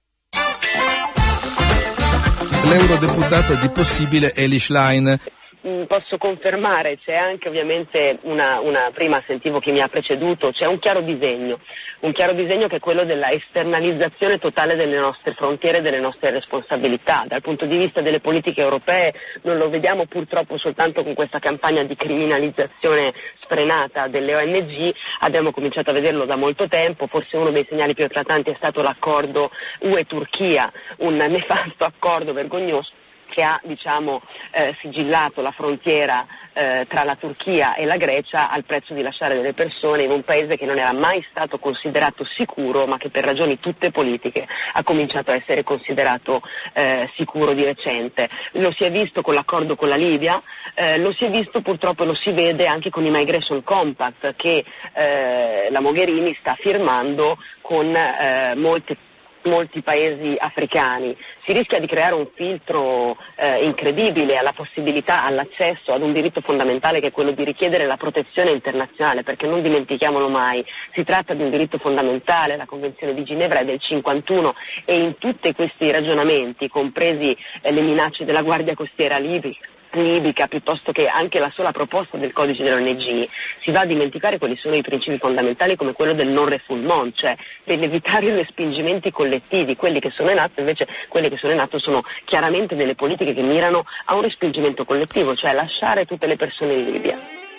L'eurodeputato di Possibile Eli Schlein. Posso confermare, c'è anche ovviamente una prima sentivo chi mi ha preceduto, c'è un chiaro disegno che è quello della esternalizzazione totale delle nostre frontiere, delle nostre responsabilità. Dal punto di vista delle politiche europee non lo vediamo purtroppo soltanto con questa campagna di criminalizzazione sfrenata delle ONG, abbiamo cominciato a vederlo da molto tempo. Forse uno dei segnali più eclatanti è stato l'accordo UE-Turchia, un nefasto accordo vergognoso che ha sigillato la frontiera tra la Turchia e la Grecia al prezzo di lasciare delle persone in un paese che non era mai stato considerato sicuro, ma che per ragioni tutte politiche ha cominciato a essere considerato sicuro di recente. Lo si è visto con l'accordo con la Libia, lo si è visto purtroppo e lo si vede anche con i Migration Compact che la Mogherini sta firmando con molti paesi africani. Si rischia di creare un filtro incredibile alla possibilità, all'accesso ad un diritto fondamentale che è quello di richiedere la protezione internazionale, perché non dimentichiamolo mai, si tratta di un diritto fondamentale, la Convenzione di Ginevra è del 51 e in tutti questi ragionamenti, compresi le minacce della Guardia Costiera libica, piuttosto che anche la sola proposta del codice dell'ONG, si va a dimenticare quali sono i principi fondamentali come quello del non refoulement, cioè dell'evitare i respingimenti collettivi. Quelli che sono in atto invece, sono chiaramente delle politiche che mirano a un respingimento collettivo, cioè lasciare tutte le persone in Libia.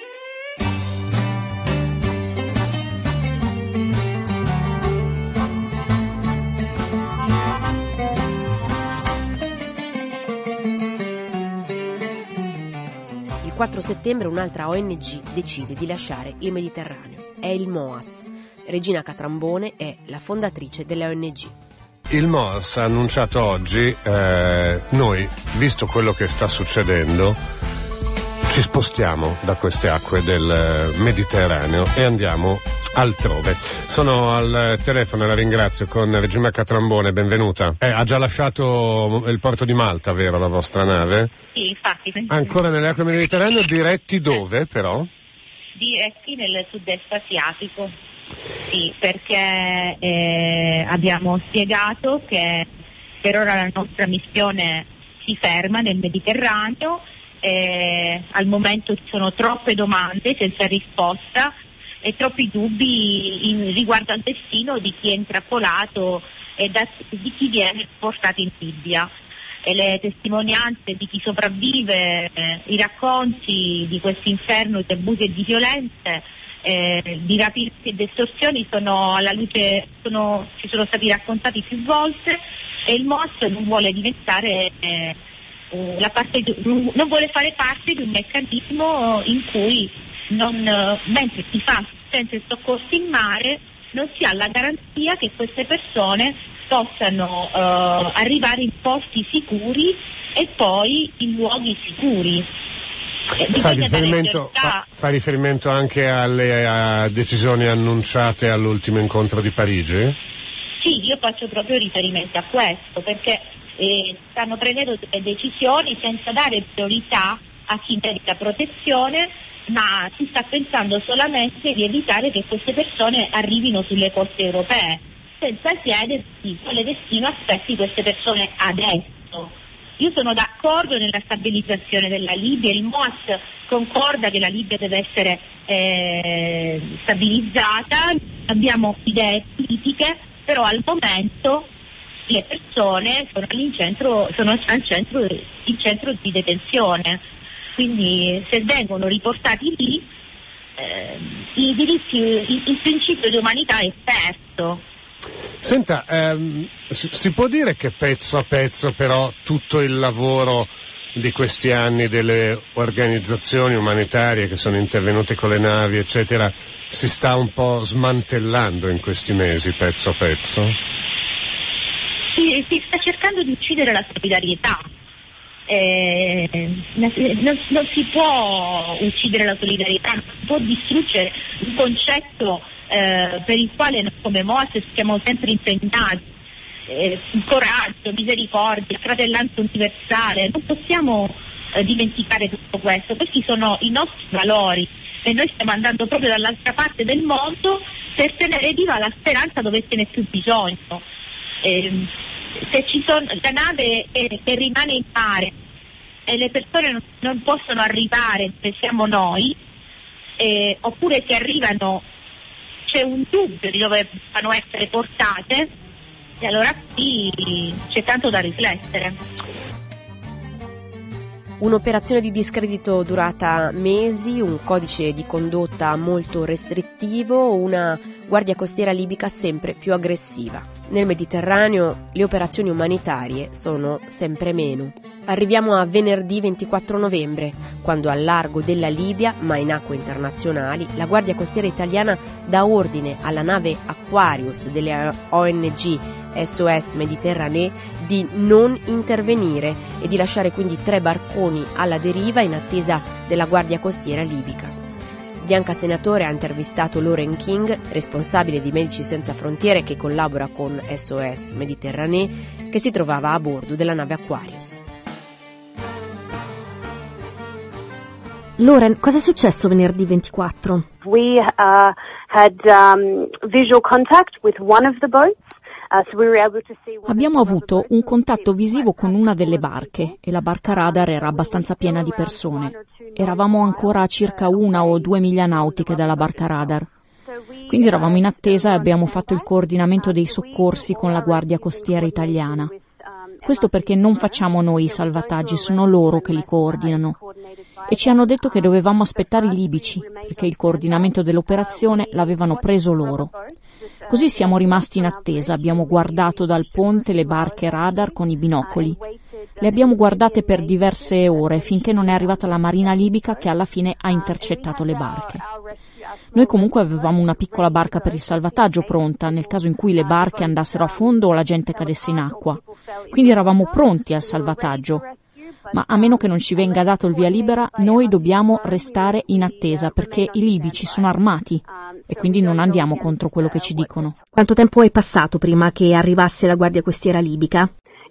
Il 4 settembre un'altra ONG decide di lasciare il Mediterraneo. È il MOAS. Regina Catrambone è la fondatrice delle ONG. Il MOAS ha annunciato oggi, noi, visto quello che sta succedendo, ci spostiamo da queste acque del Mediterraneo e andiamo altrove. Sono al telefono, la ringrazio, con Regina Catrambone, benvenuta. Ha già lasciato il porto di Malta, vero, la vostra nave? Sì, infatti. Ancora nelle acque mediterranee, diretti dove però? Diretti nel sud-est asiatico. Sì, perché abbiamo spiegato che per ora la nostra missione si ferma nel Mediterraneo, al momento ci sono troppe domande senza risposta e troppi dubbi riguardo al destino di chi è intrappolato e di chi viene portato in Libia. E le testimonianze di chi sopravvive, i racconti di questo inferno di abusi e di violenze, di rapimenti e di estorsioni sono alla luce, ci sono stati raccontati più volte, e il MOS non vuole diventare non vuole fare parte di un meccanismo in cui mentre si fa assistenza e soccorso in mare non si ha la garanzia che queste persone possano arrivare in posti sicuri e poi in luoghi sicuri. Fa riferimento anche alle decisioni annunciate all'ultimo incontro di Parigi? Sì, io faccio proprio riferimento a questo, perché stanno prendendo decisioni senza dare priorità a chi merita protezione, ma si sta pensando solamente di evitare che queste persone arrivino sulle coste europee, senza chiedersi quale destino aspetti queste persone adesso. Io sono d'accordo nella stabilizzazione della Libia, il MOAS concorda che la Libia deve essere stabilizzata, abbiamo idee politiche, però al momento le persone sono al centro di detenzione, quindi se vengono riportati lì il principio di umanità è perso. Senta, si può dire che pezzo a pezzo però tutto il lavoro di questi anni delle organizzazioni umanitarie che sono intervenute con le navi eccetera si sta un po' smantellando in questi mesi pezzo a pezzo? Si sta cercando di uccidere la solidarietà. Non si può uccidere la solidarietà, non si può distruggere un concetto per il quale noi come MOAS siamo sempre impegnati, coraggio, misericordia, fratellanza universale. Non possiamo dimenticare tutto questo, questi sono i nostri valori e noi stiamo andando proprio dall'altra parte del mondo per tenere viva la speranza dove ce n'è più bisogno. Se ci sono la nave che rimane in mare e le persone non possono arrivare dove siamo noi, oppure se arrivano c'è un dubbio di dove devono essere portate, e allora sì c'è tanto da riflettere. Un'operazione di discredito durata mesi, un codice di condotta molto restrittivo, una guardia costiera libica sempre più aggressiva. Nel Mediterraneo le operazioni umanitarie sono sempre meno. Arriviamo a venerdì 24 novembre, quando al largo della Libia, ma in acque internazionali, la Guardia Costiera italiana dà ordine alla nave Aquarius delle ONG SOS Mediterranee di non intervenire e di lasciare quindi 3 barconi alla deriva in attesa della Guardia Costiera libica. Bianca Senatore ha intervistato Lauren King, responsabile di Medici Senza Frontiere che collabora con SOS Mediterranee, che si trovava a bordo della nave Aquarius. Lauren, cosa è successo venerdì 24? We had visual contact with one of the boats. Abbiamo avuto un contatto visivo con una delle barche e la barca radar era abbastanza piena di persone. Eravamo ancora a circa 1 o 2 miglia nautiche dalla barca radar. Quindi eravamo in attesa e abbiamo fatto il coordinamento dei soccorsi con la Guardia Costiera italiana. Questo perché non facciamo noi i salvataggi, sono loro che li coordinano. E ci hanno detto che dovevamo aspettare i libici, perché il coordinamento dell'operazione l'avevano preso loro. Così siamo rimasti in attesa, abbiamo guardato dal ponte le barche radar con i binocoli. Le abbiamo guardate per diverse ore, finché non è arrivata la marina libica che alla fine ha intercettato le barche. Noi comunque avevamo una piccola barca per il salvataggio pronta, nel caso in cui le barche andassero a fondo o la gente cadesse in acqua. Quindi eravamo pronti al salvataggio. Ma a meno che non ci venga dato il via libera, noi dobbiamo restare in attesa, perché i libici sono armati e quindi non andiamo contro quello che ci dicono. Quanto tempo è passato prima che arrivasse la Guardia Costiera libica?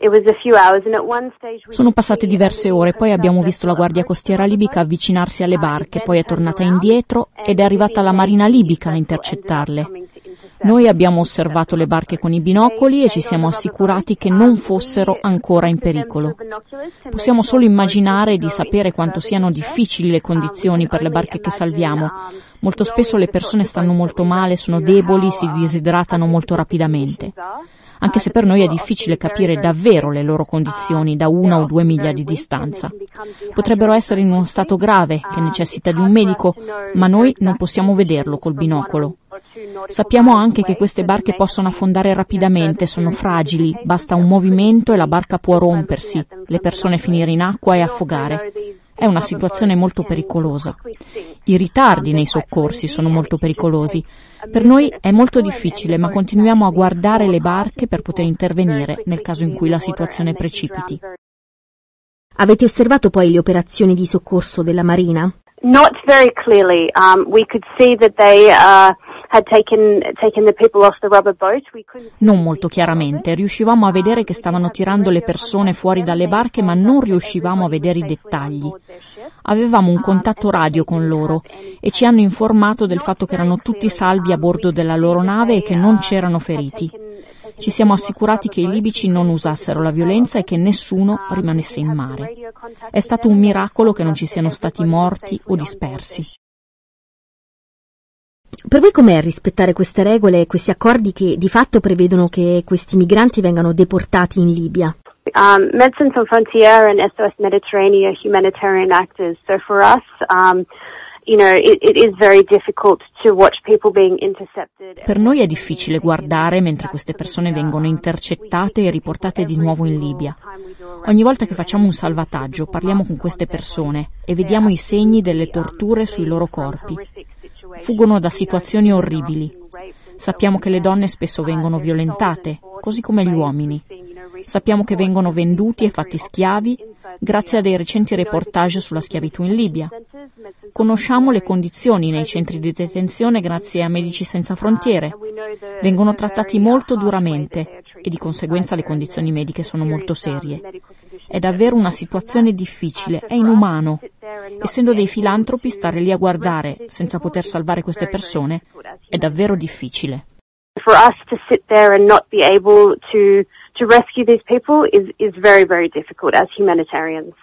Sono passate diverse ore, poi abbiamo visto la Guardia Costiera libica avvicinarsi alle barche, poi è tornata indietro ed è arrivata la Marina libica a intercettarle. Noi abbiamo osservato le barche con i binocoli e ci siamo assicurati che non fossero ancora in pericolo. Possiamo solo immaginare di sapere quanto siano difficili le condizioni per le barche che salviamo. Molto spesso le persone stanno molto male, sono deboli, si disidratano molto rapidamente. Anche se per noi è difficile capire davvero le loro condizioni da 1 o 2 miglia di distanza. Potrebbero essere in uno stato grave, che necessita di un medico, ma noi non possiamo vederlo col binocolo. Sappiamo anche che queste barche possono affondare rapidamente, sono fragili, basta un movimento e la barca può rompersi, le persone finire in acqua e affogare. È una situazione molto pericolosa. I ritardi nei soccorsi sono molto pericolosi. Per noi è molto difficile, ma continuiamo a guardare le barche per poter intervenire nel caso in cui la situazione precipiti. Avete osservato poi le operazioni di soccorso della Marina? Not very clearly. We could see that they had taken the people off the rubber boat. Non molto chiaramente. Riuscivamo a vedere che stavano tirando le persone fuori dalle barche, ma non riuscivamo a vedere i dettagli. Avevamo un contatto radio con loro e ci hanno informato del fatto che erano tutti salvi a bordo della loro nave e che non c'erano feriti. Ci siamo assicurati che i libici non usassero la violenza e che nessuno rimanesse in mare. È stato un miracolo che non ci siano stati morti o dispersi. Per voi com'è rispettare queste regole e questi accordi che di fatto prevedono che questi migranti vengano deportati in Libia? Médecins Sans Frontières and SOS Mediterranean are humanitarian actors. So for us, it is very difficult to watch people being intercepted. Per noi è difficile guardare mentre queste persone vengono intercettate e riportate di nuovo in Libia. Ogni volta che facciamo un salvataggio parliamo con queste persone e vediamo i segni delle torture sui loro corpi. Fuggono da situazioni orribili. Sappiamo che le donne spesso vengono violentate, così come gli uomini. Sappiamo che vengono venduti e fatti schiavi grazie a dei recenti reportage sulla schiavitù in Libia. Conosciamo le condizioni nei centri di detenzione grazie a Medici Senza Frontiere. Vengono trattati molto duramente e di conseguenza le condizioni mediche sono molto serie. È davvero una situazione difficile, è inumano. Essendo dei filantropi, stare lì a guardare senza poter salvare queste persone è davvero difficile. For us to sit there and not be able to rescue these people is very, very difficult as humanitarians.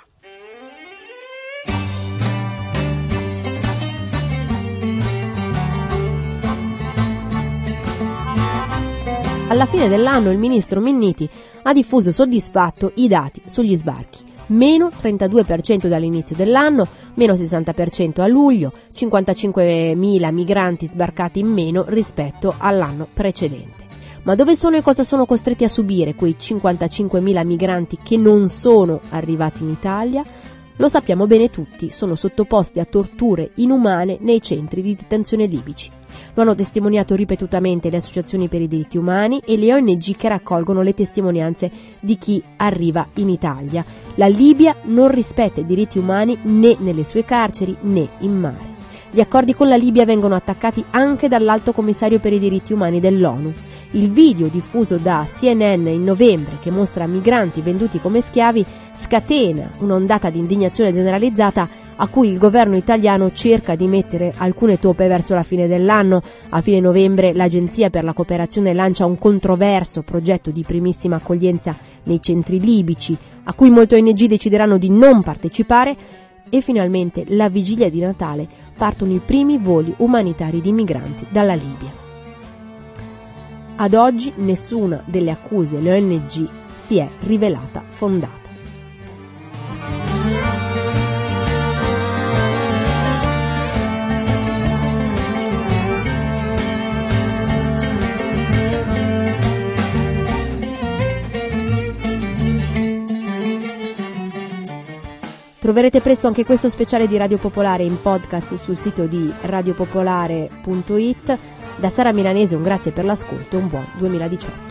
Alla fine dell'anno il ministro Minniti ha diffuso soddisfatto i dati sugli sbarchi. Meno 32% dall'inizio dell'anno, meno 60% a luglio, 55.000 migranti sbarcati in meno rispetto all'anno precedente. Ma dove sono e cosa sono costretti a subire quei 55.000 migranti che non sono arrivati in Italia? Lo sappiamo bene tutti, sono sottoposti a torture inumane nei centri di detenzione libici. Lo hanno testimoniato ripetutamente le associazioni per i diritti umani e le ONG che raccolgono le testimonianze di chi arriva in Italia. La Libia non rispetta i diritti umani né nelle sue carceri né in mare. Gli accordi con la Libia vengono attaccati anche dall'Alto Commissario per i diritti umani dell'ONU. Il video diffuso da CNN in novembre che mostra migranti venduti come schiavi scatena un'ondata di indignazione generalizzata a cui il governo italiano cerca di mettere alcune toppe verso la fine dell'anno. A fine novembre l'Agenzia per la Cooperazione lancia un controverso progetto di primissima accoglienza nei centri libici, a cui molte ONG decideranno di non partecipare, e finalmente la vigilia di Natale partono i primi voli umanitari di migranti dalla Libia. Ad oggi nessuna delle accuse delle ONG si è rivelata fondata. Troverete presto anche questo speciale di Radio Popolare in podcast sul sito di radiopopolare.it. Da Sara Milanese un grazie per l'ascolto e un buon 2018.